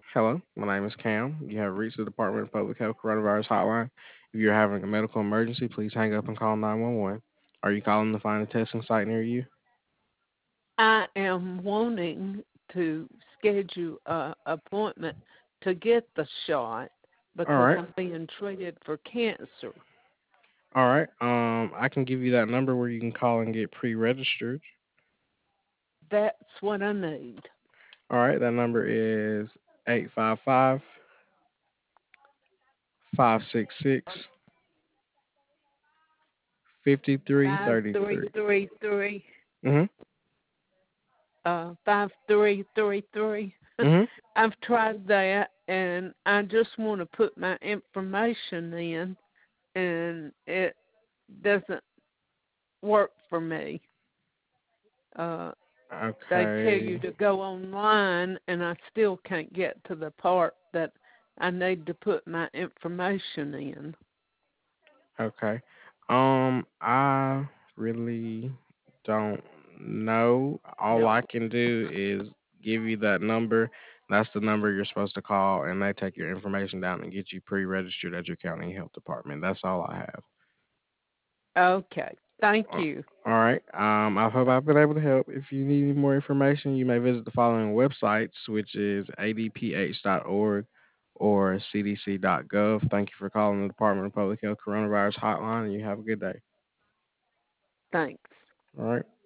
Hello, my name is Cam. You have reached the Department of Public Health Coronavirus Hotline. If you're having a medical emergency, please hang up and call 911. Are you calling to find a testing site near you? I am wanting to schedule a appointment to get the shot All because right. I'm being treated for cancer. All right. I can give you that number where you can call and get pre-registered. That's what I need. All right. That number is 855-566-5333. 5333 Mhm. 5333. Mhm. I've tried that and I just want to put my information in and it doesn't work for me. Uh, they tell you Okay. to go online, and I still can't get to the part that I need to put my information in. Okay. I really don't know. All No. I can do is give you that number. That's the number you're supposed to call, and they take your information down and get you pre-registered at your county health department. That's all I have. Okay. Thank Uh, you. All right. I hope I've been able to help. If you need any more information, you may visit the following websites, which is adph.org or cdc.gov. Thank you for calling the Department of Public Health Coronavirus Hotline, and you have a good day. Thanks. All right.